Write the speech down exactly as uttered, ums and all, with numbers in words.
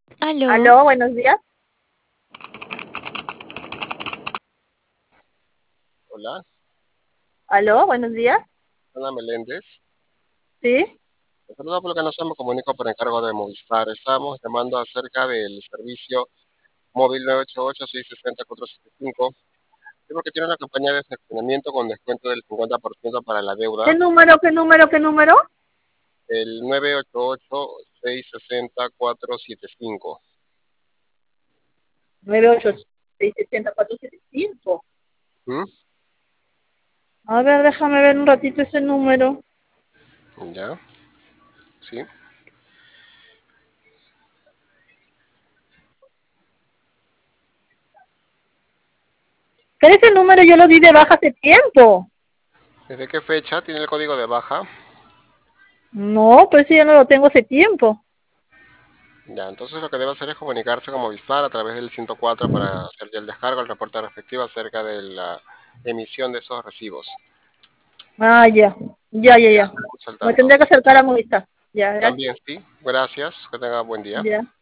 Aló, Aló, buenos días. Hola, Aló, buenos días. Ana Meléndez. Sí. En saludo por lo que nos me comunico por encargo de Movistar. Estamos llamando acerca del servicio móvil nueve ocho ocho, seis seis cero, cuatro siete cinco. Sí, porque tiene una campaña de financiamiento con descuento del cincuenta por ciento para la ¿Qué deuda. número, qué número, qué número? El nueve ocho ocho, seis seis cero, cuatro siete cinco. nueve ocho seis seis cero cuatro siete cinco. ¿Mm? A ver, déjame ver un ratito ese número. ¿Ya? Sí. Pero ese número yo lo di de baja hace tiempo. ¿Desde qué fecha tiene el código de baja? No, pues sí, yo no lo tengo hace tiempo. Ya, entonces lo que debe hacer es comunicarse con Movistar a través del ciento cuatro para hacer ya el descargo, el reporte respectivo acerca de la emisión de esos recibos. Ah, ya. Ya, ya, Ya, ya. estamos al Me tanto. tendría que acercar a Movistar. Ya, gracias. También sí, gracias, que tenga buen día. Ya.